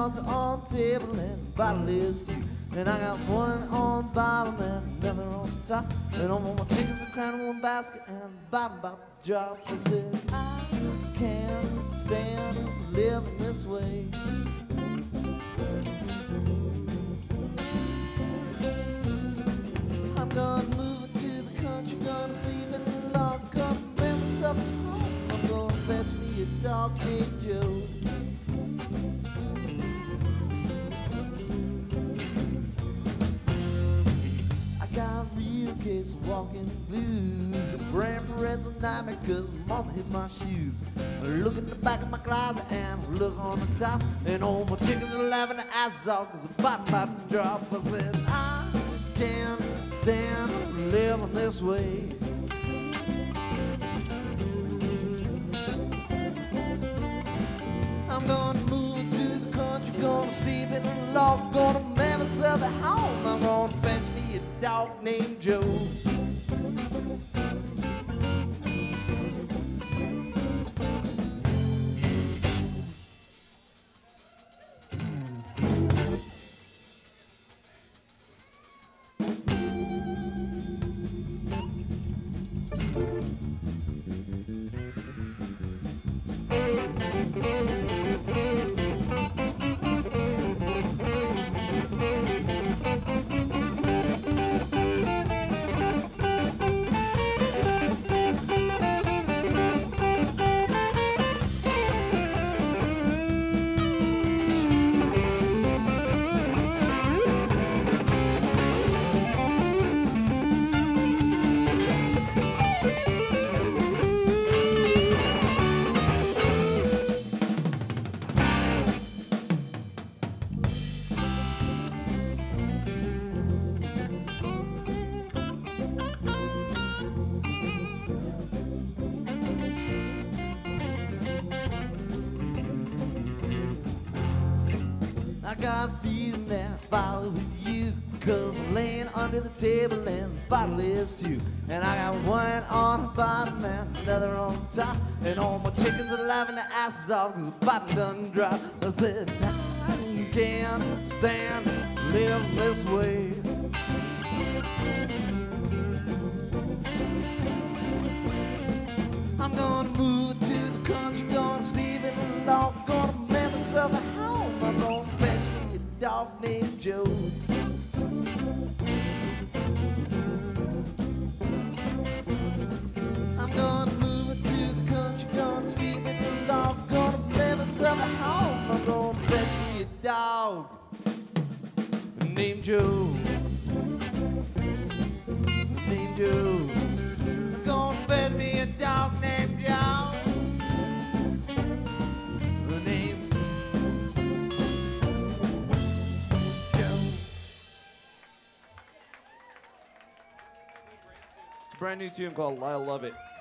cards on the table and a bottle is two. And I got one on the bottom and another on the top. And all my chickens are crying in one basket and the bottom about to drop. I said, I can't stand living this way. I'm gonna move to the country, gonna sleep in the log, gonna make myself at home. I'm gonna fetch me a dog named Joe. I got a real case of walking blues. The grandparents denied me cause mama hit my shoes. I look in the back of my closet and I look on the top, and all my chickens are laughing their asses off cause the bottom about to drop. I said, I can't stand living this way. I'm gonna move to the country, gonna sleep in the log, gonna make myself at home. I'm gonna fetch me a dog named Joe. I got a feeling that I follow with you, cause I'm laying under the table and the bottle is two. And I got one on the bottom and another on top, and all my chickens are laughing their asses off cause the bottom done dropped. I said, I can't stand living this way. I'm gonna move to the country, gonna sleep in the log, gonna make myself at home. I'm gonna fetch me a dog named Joe. I'm gonna move to the country, gonna sleep in the log, gonna make myself at home. I'm gonna fetch me a dog named Joe. Named Joe. Gonna fetch me a dog named Joe. The name Joe. It's a brand new tune called I Love It.